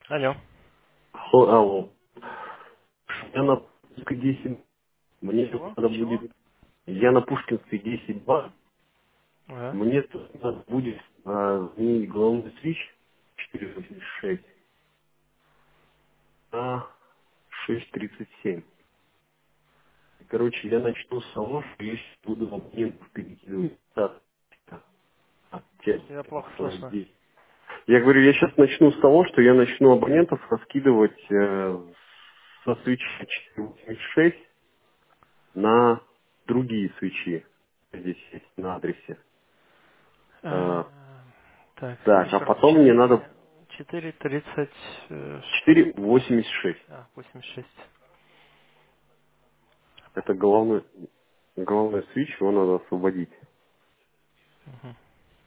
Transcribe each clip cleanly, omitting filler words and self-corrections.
Алло. Алло. Я на Пушкинской 10. Мне Чего? надо Чего? будет... Я на Пушкинской 10.2. Ага. Мне тут надо будет заменить головной свич 486 на 6.37. Короче, я начну с того, что я сейчас буду абонентов перекидывать. Часть, Тебя плохо которая слышно. здесь. Я говорю, я сейчас начну с того, что я начну абонентов раскидывать со свечи 486 на другие свечи здесь есть на адресе. Э, Так, Так, а еще раз. потом мне надо 4:30 что? 486. 86. Это головной свич, его надо освободить. Мгм.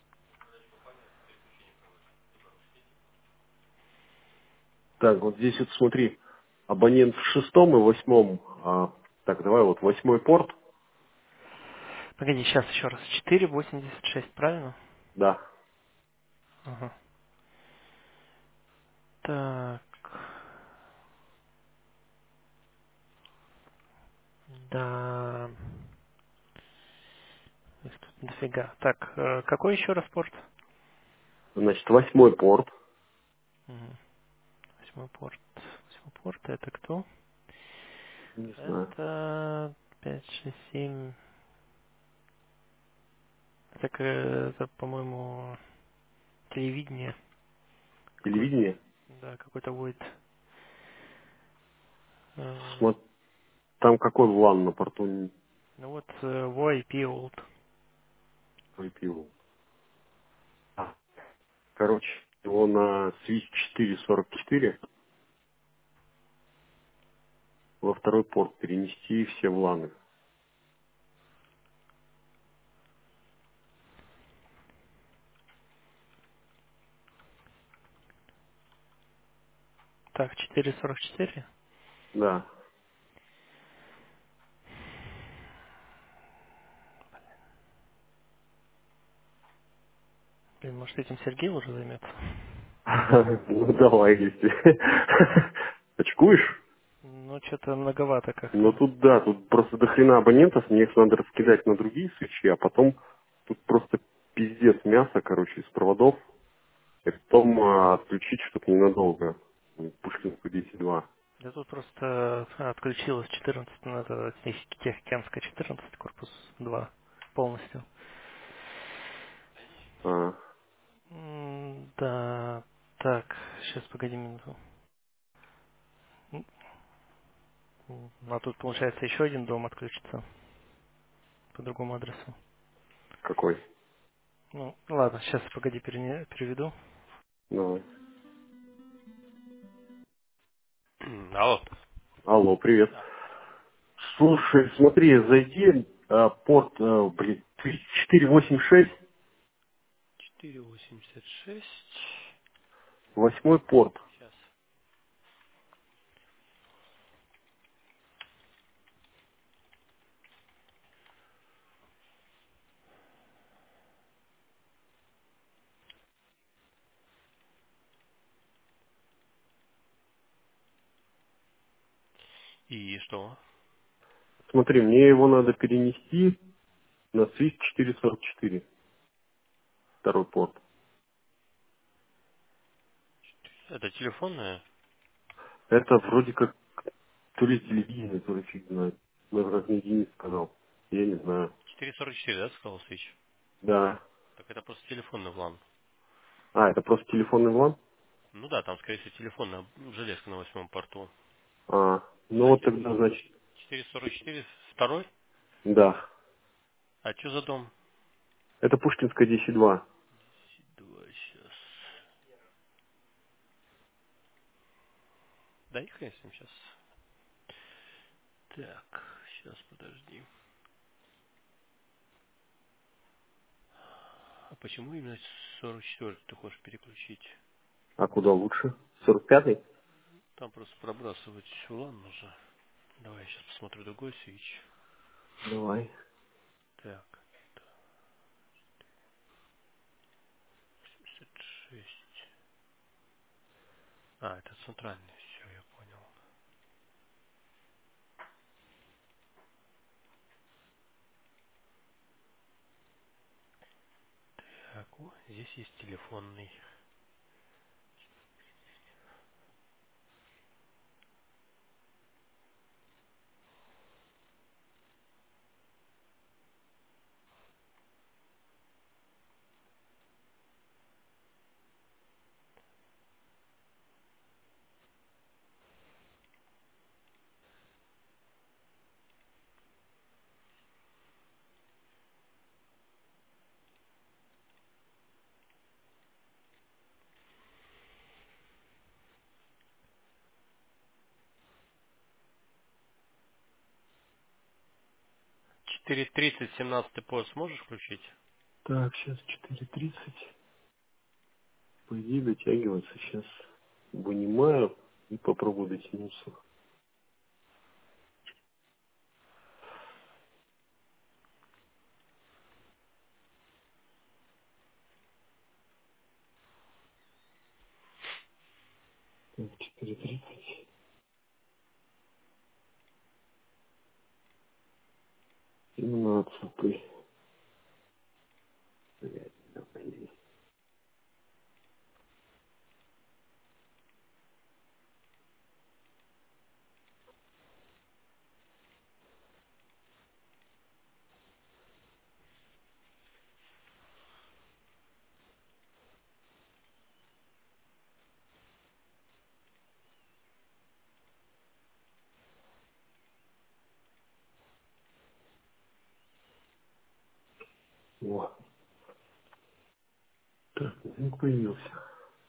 Так, вот здесь вот смотри, абонент в шестом и восьмом. Так, давай вот восьмой порт. Погоди, сейчас еще раз. 4:86, правильно? Да. Ага. Так. Да. Их тут дофига. Так, какой еще раз порт? Значит, восьмой порт. Мгм. Восьмой порт. Восьмой порт, это кто? Не знаю. Это 5, 6, 7. Так, это, по-моему, телевидение. Какой, Телевидение. да, какой-то будет. Смотри, там какой LAN на порту не Ну вот, YP old. припил. Короче, его на свич 444 во второй порт перенести все в ланы. Так, 444. Да. Блин, может этим Сергей уже займется? Ну давай, если. Очкуешь? Ну, что-то многовато Но как-то. тут да, тут просто до хрена абонентов, мне их надо раскидать на другие свечи, а потом тут просто пиздец мясо, короче, из проводов, и потом отключить, чтобы ненадолго. Пушкинскую 10.2. Я тут просто отключилась 14, ну, это Техкемская 14, корпус 2 полностью. А, Да, так, сейчас, погоди минуту. А тут, получается, еще один дом отключится по другому адресу. какой? Ну, ладно, сейчас, погоди, переведу. Давай. Алло. Алло, привет. Да. Слушай, смотри, зайди, порт, 486, 486. восьмой порт. Сейчас. И что? Смотри, мне его надо перенести на свич 444, второй порт. Это телефонная? Это вроде как то ли телевидение, то ли фиг знает. Ну, как мне Денис сказал. Я не знаю. 444, да, сказал Switch? Да. Так это просто телефонный план. А, это просто телефонный влан? Ну да, там, скорее всего, телефонная железка на восьмом порту. А, ну вот Знаете, тогда, значит, 444 второй? да. А что за дом? Это Пушкинская 10.2. 2 сейчас. Да их, конечно, сейчас. Так, сейчас, подожди. А почему именно 44 ты хочешь переключить? А куда лучше? 45-й? Там просто пробрасывать улан нужно. Давай я сейчас посмотрю другой свич. Давай. Так, 76. А, это центральный, все, я понял. Так, о, здесь есть телефонный. Четыре тридцать 17 поезд сможешь включить? Так, сейчас 4:30. По идее дотягивается. Сейчас вынимаю и попробую дотянуться. Так, 4:30. 17. Блядь, давай. О, так, звук появился.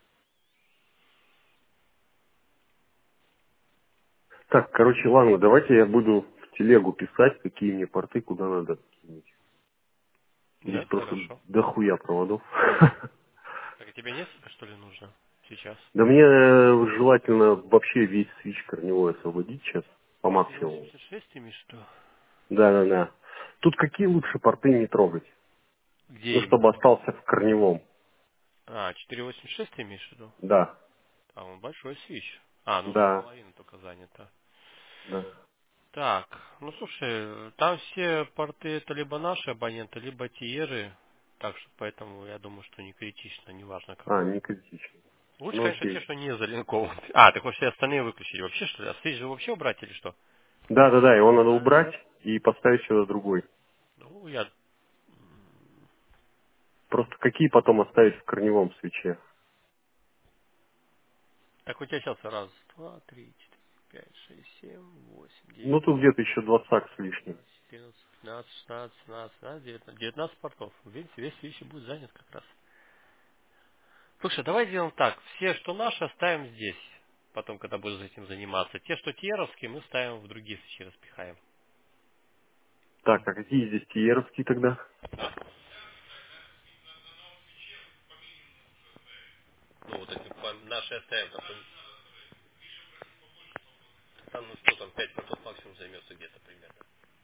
Так, короче, ладно, давайте я буду в телегу писать, какие мне порты, куда надо кинуть. Здесь Да, просто хорошо. дохуя проводов. Так, а тебе несколько, что ли, нужно сейчас? Да мне желательно вообще весь свич корневой освободить сейчас по максимуму. 486 имеешь что? Да. Тут какие лучше порты не трогать? Где Ну, чтобы именно? остался в корневом. А, 486 ты имеешь в виду? Да, А, он большой свич. А, ну тут да, половина только занята. да. Так, ну слушай, там все порты это либо наши абоненты, либо тиеры. Так что поэтому я думаю, что не критично, неважно А, какой. не критично. Лучше, Ну, конечно, те, окей. что не залинкованы. А, ты хочешь все остальные выключить вообще, что ли? А свич же вообще убрать или что? Да, его надо убрать и поставить сюда другой. Ну, я... Просто какие потом оставить в корневом свече? Так, у тебя сейчас раз, два, три, четыре, пять, шесть, семь, восемь, Ну, девять, тут где-то еще 20 с лишним. 14, 15, 16, 17, 17, 19, 19 портов. Видите, весь свич будет занят как раз. Слушай, давай сделаем так. Все, что наши, оставим здесь. Потом, когда буду этим заниматься. Те, что тиеровские, мы ставим в другие свечи, распихаем. Так, а какие здесь тиеровские тогда? Ну, вот эти наши оставим. Там, ну что там, 5 портов максимум займется где-то примерно.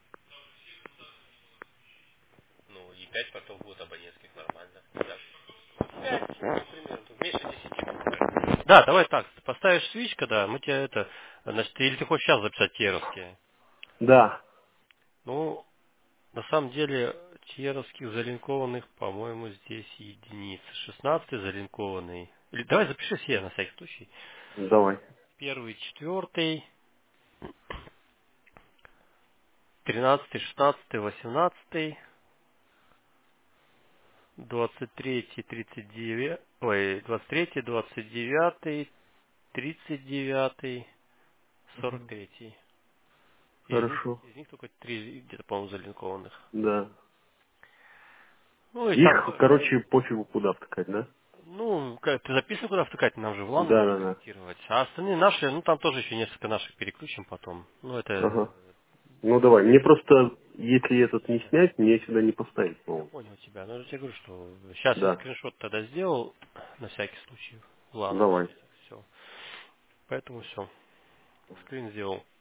Ну, и 5 портов будет абонентских, нормально. Да. 5, примерно, тут меньше 10. Да, давай так, ты поставишь свич, когда мы тебе это... Значит, или ты хочешь сейчас записать тиеровские? Да. Ну, на самом деле, тиеровских залинкованных, по-моему, здесь единицы. 16 залинкованный. Или давай запиши все на всякий случай. Давай. Первый, четвертый, 13, 16, 18, 23, 39, ой, 23, 29, 39, 43. Хорошо. Из них только 3 где-то, по-моему, залинкованных. Да. Ну и там, Их, короче, пофигу куда втыкать, да? ну, как ты записывай куда втыкать, нам же в LAN будешь Да. коннектировать. А остальные наши, ну там тоже еще несколько наших переключим потом. Ну это, Ага. Ну давай. Мне просто, если этот не снять, мне сюда не поставить я новый. понял тебя. Ну я тебе говорю, что сейчас я Да. скриншот тогда сделал, на всякий случай, в LAN Давай. запустил, все. Поэтому все, скрин сделал.